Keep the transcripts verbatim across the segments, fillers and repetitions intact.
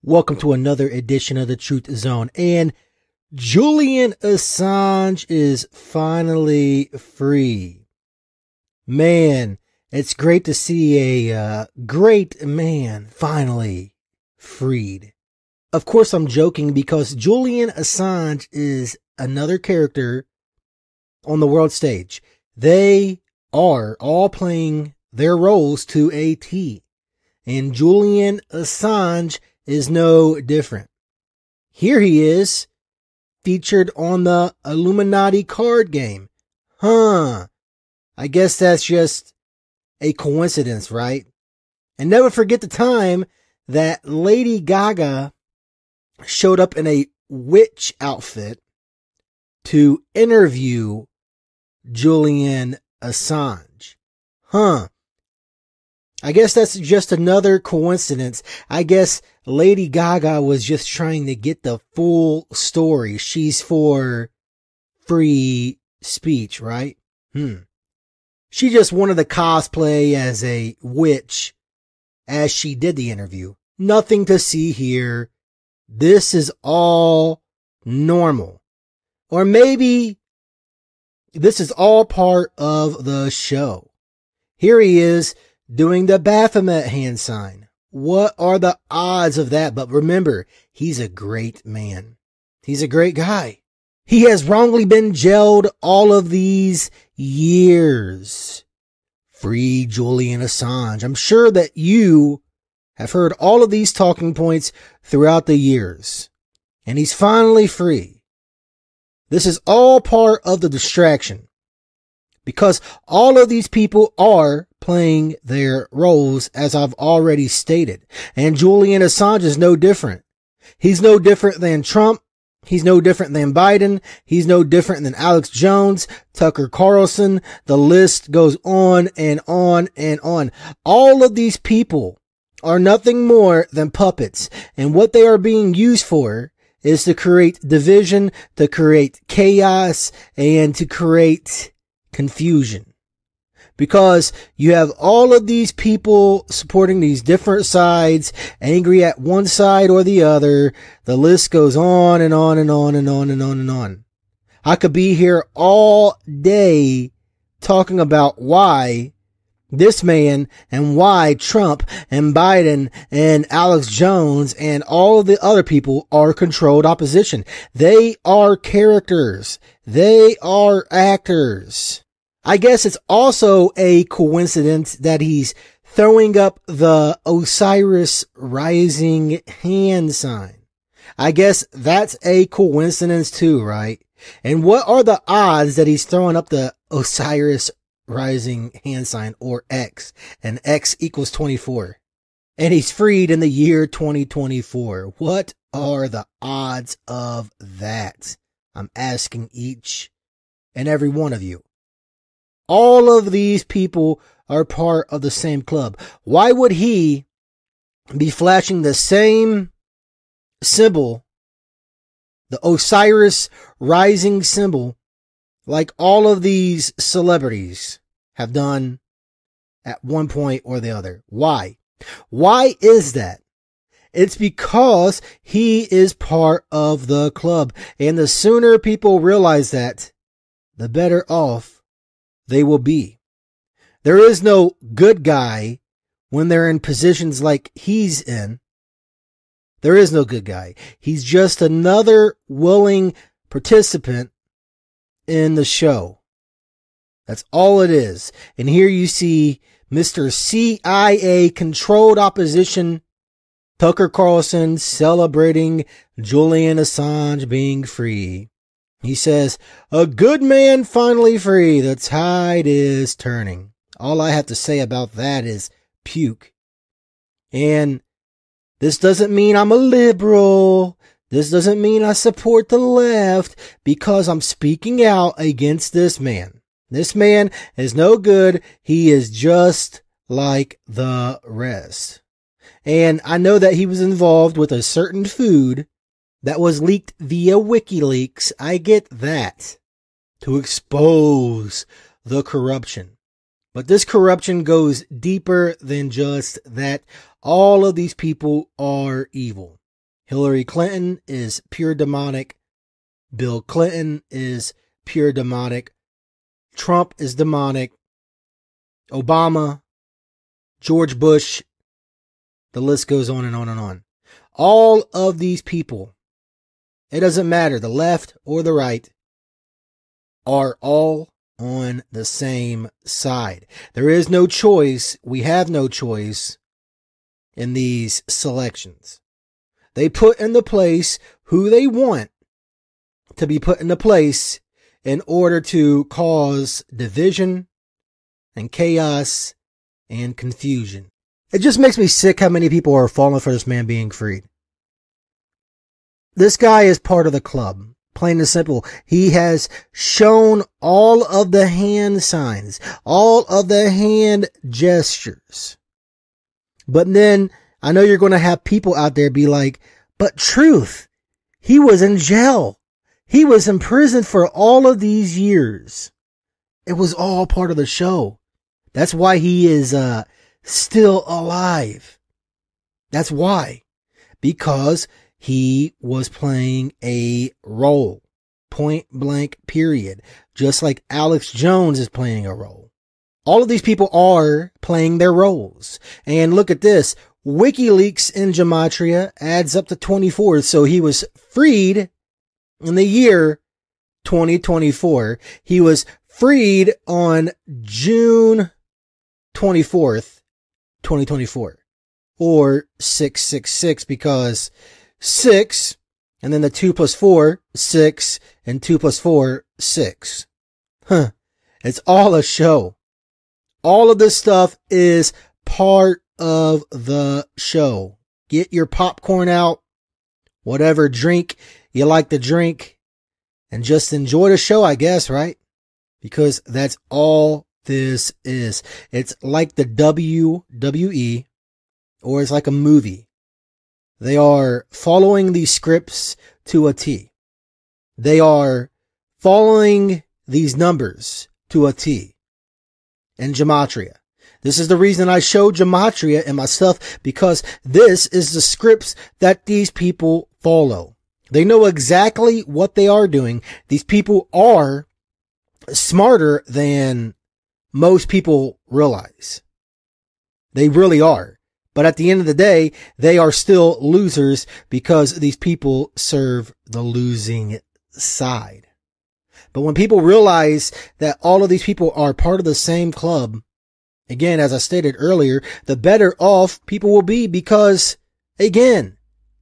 Welcome to another edition of the Truth Zone. And Julian Assange is finally free. Man, it's great to see a uh, great man finally freed. Of course, I'm joking because Julian Assange is another character on the world stage. They are all playing their roles to a T. And Julian Assange is no different. Here he is, featured on the Illuminati card game. Huh. I guess that's just a coincidence, right? And never forget the time that Lady Gaga showed up in a witch outfit to interview Julian Assange. Huh. I guess that's just another coincidence. I guess Lady Gaga was just trying to get the full story. She's for free speech, right? Hmm. She just wanted to cosplay as a witch as she did the interview. Nothing to see here. This is all normal. Or maybe this is all part of the show. Here he is, doing the Baphomet hand sign. What are the odds of that? But remember, he's a great man. He's a great guy. He has wrongly been jailed all of these years. Free Julian Assange. I'm sure that you have heard all of these talking points throughout the years. And he's finally free. This is all part of the distraction. Because all of these people are playing their roles, as I've already stated. And Julian Assange is no different. He's no different than Trump. He's no different than Biden. He's no different than Alex Jones, Tucker Carlson. The list goes on and on and on. All of these people are nothing more than puppets. And what they are being used for is to create division, to create chaos, and to create confusion. Because you have all of these people supporting these different sides, angry at one side or the other. The list goes on and on and on and on and on and on. I could be here all day talking about why this man and why Trump and Biden and Alex Jones and all of the other people are controlled opposition. They are characters. They are actors. I guess it's also a coincidence that he's throwing up the Osiris rising hand sign. I guess that's a coincidence too, right? And what are the odds that he's throwing up the Osiris rising hand sign, or X, and X equals twenty-four? And he's freed in the year twenty twenty-four. What are the odds of that? I'm asking each and every one of you. All of these people are part of the same club. Why would he be flashing the same symbol, the Osiris rising symbol, like all of these celebrities have done at one point or the other? Why? Why is that? It's because he is part of the club. And the sooner people realize that, the better off they will be. There is no good guy when they're in positions like he's in. There is no good guy. He's just another willing participant in the show. That's all it is. And here you see Mister C I A controlled opposition, Tucker Carlson, celebrating Julian Assange being free. He says, a good man finally free. The tide is turning. All I have to say about that is puke. And this doesn't mean I'm a liberal. This doesn't mean I support the left, because I'm speaking out against this man. This man is no good. He is just like the rest. And I know that he was involved with a certain food that was leaked via WikiLeaks. I get that. To expose the corruption. But this corruption goes deeper than just that. All of these people are evil. Hillary Clinton is pure demonic. Bill Clinton is pure demonic. Trump is demonic. Obama, George Bush, the list goes on and on and on. All of these people, it doesn't matter, the left or the right, are all on the same side. There is no choice. We have no choice in these selections. They put into place who they want to be put into place in order to cause division and chaos and confusion. It just makes me sick how many people are falling for this man being freed. This guy is part of the club. Plain and simple. He has shown all of the hand signs, all of the hand gestures. But then I know you're going to have people out there be like, but Truth, he was in jail. He was in prison for all of these years. It was all part of the show. That's why he is uh, still alive. That's why. Because he was playing a role. Point blank, period. Just like Alex Jones is playing a role. All of these people are playing their roles. And look at this. WikiLeaks in Gematria adds up to twenty-four. So he was freed in the year twenty twenty-four. He was freed on June twenty-fourth, twenty twenty-four. Or six six six, because six, and then the two plus four, six, and two plus four, six. Huh. It's all a show. All of this stuff is part of the show. Get your popcorn out, whatever drink you like to drink, and just enjoy the show, I guess, right? Because that's all this is. It's like the W W E, or it's like a movie. They are following these scripts to a T. They are following these numbers to a T. And Gematria. This is the reason I show Gematria and my stuff, because this is the scripts that these people follow. They know exactly what they are doing. These people are smarter than most people realize. They really are. But at the end of the day, they are still losers because these people serve the losing side. But when people realize that all of these people are part of the same club, again, as I stated earlier, the better off people will be, because, again,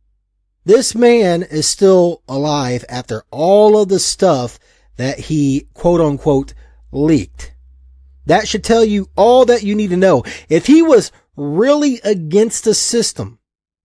this man is still alive after all of the stuff that he, quote unquote, leaked. That should tell you all that you need to know. If he was really against the system,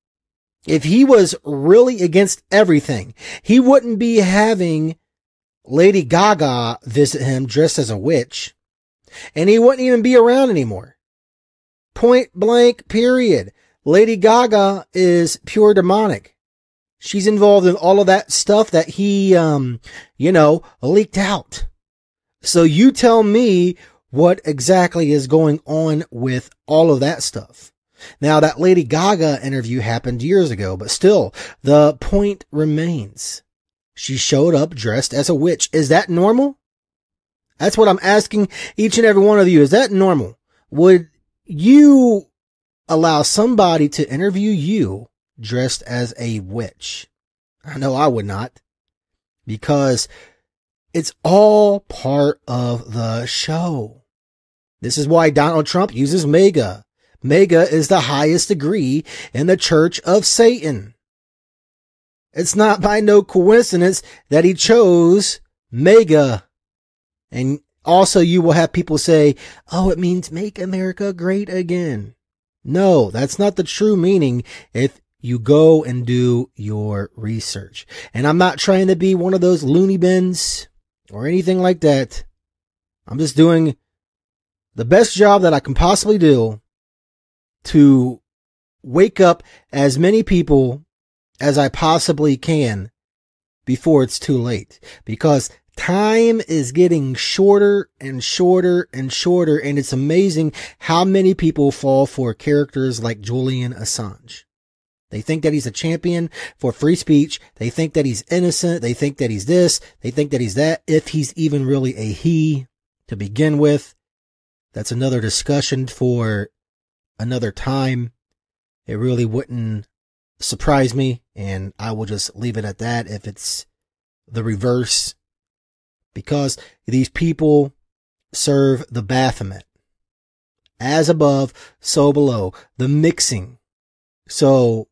if he was really against everything, he wouldn't be having Lady Gaga visit him dressed as a witch, and he wouldn't even be around anymore. Point blank, period. Lady Gaga is pure demonic. She's involved in all of that stuff that he, um, you know, leaked out. So you tell me what exactly is going on with all of that stuff. Now, that Lady Gaga interview happened years ago, but still, the point remains. She showed up dressed as a witch. Is that normal? That's what I'm asking each and every one of you. Is that normal? Would you allow somebody to interview you dressed as a witch? I know I would not, because it's all part of the show. This is why Donald Trump uses MAGA. MAGA is the highest degree in the Church of Satan. It's not by no coincidence that he chose MAGA. And also you will have people say, oh, it means make America great again. No, that's not the true meaning if you go and do your research. And I'm not trying to be one of those loony bins or anything like that. I'm just doing the best job that I can possibly do to wake up as many people as I possibly can before it's too late, because time is getting shorter and shorter and shorter. And it's amazing how many people fall for characters like Julian Assange. They think that he's a champion for free speech. They think that he's innocent. They think that he's this. They think that he's that. If he's even really a he to begin with, that's another discussion for another time. It really wouldn't surprise me, and I will just leave it at that if it's the reverse, because these people serve the Baphomet. As above, so below. The mixing. So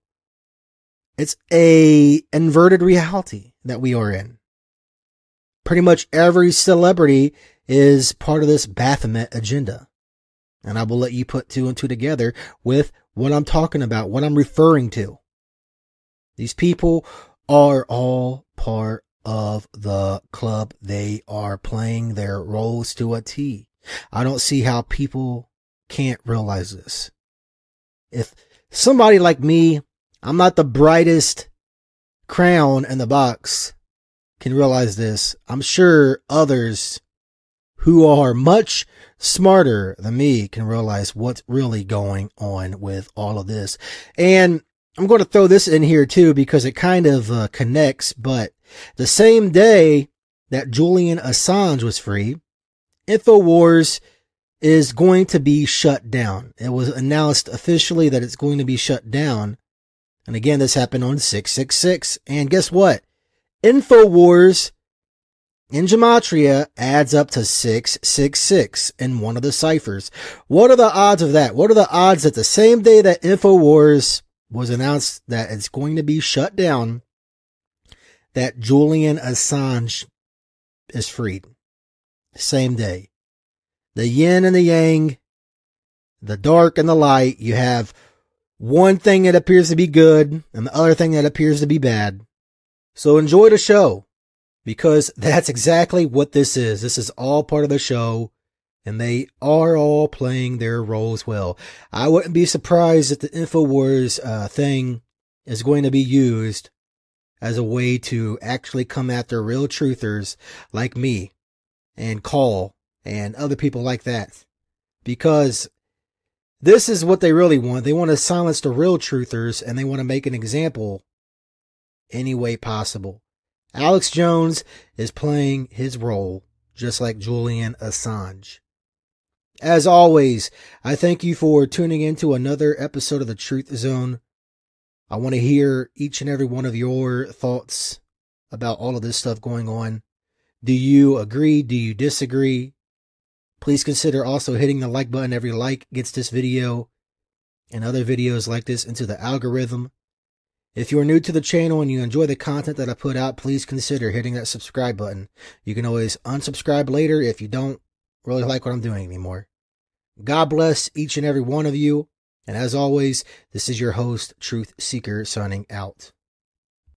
it's a inverted reality that we are in. Pretty much every celebrity is part of this Baphomet agenda. And I will let you put two and two together with what I'm talking about, what I'm referring to. These people are all part of the club. They are playing their roles to a T. I don't see how people can't realize this. If somebody like me, I'm not the brightest crown in the box, can realize this. I'm sure others who are much smarter than me can realize what's really going on with all of this. And I'm going to throw this in here too, because it kind of uh, connects, but the same day that Julian Assange was free, InfoWars is going to be shut down. It was announced officially that it's going to be shut down. And again, this happened on six six six. And guess what? InfoWars in Gematria adds up to six six six in one of the ciphers. What are the odds of that? What are the odds that the same day that InfoWars was announced that it's going to be shut down, that Julian Assange is freed? Same day. The yin and the yang, the dark and the light. You have one thing that appears to be good and the other thing that appears to be bad. So enjoy the show, because that's exactly what this is. This is all part of the show, and they are all playing their roles well. I wouldn't be surprised if the InfoWars uh, thing is going to be used as a way to actually come after real truthers like me and Call and other people like that. Because this is what they really want. They want to silence the real truthers, and they want to make an example any way possible. Alex Jones is playing his role just like Julian Assange. As always, I thank you for tuning into another episode of the Truth Zone. I want to hear each and every one of your thoughts about all of this stuff going on. Do you agree? Do you disagree? Please consider also hitting the like button. Every like gets this video and other videos like this into the algorithm. If you're new to the channel and you enjoy the content that I put out, please consider hitting that subscribe button. You can always unsubscribe later if you don't really like what I'm doing anymore. God bless each and every one of you. And as always, this is your host, Truth Seeker, signing out.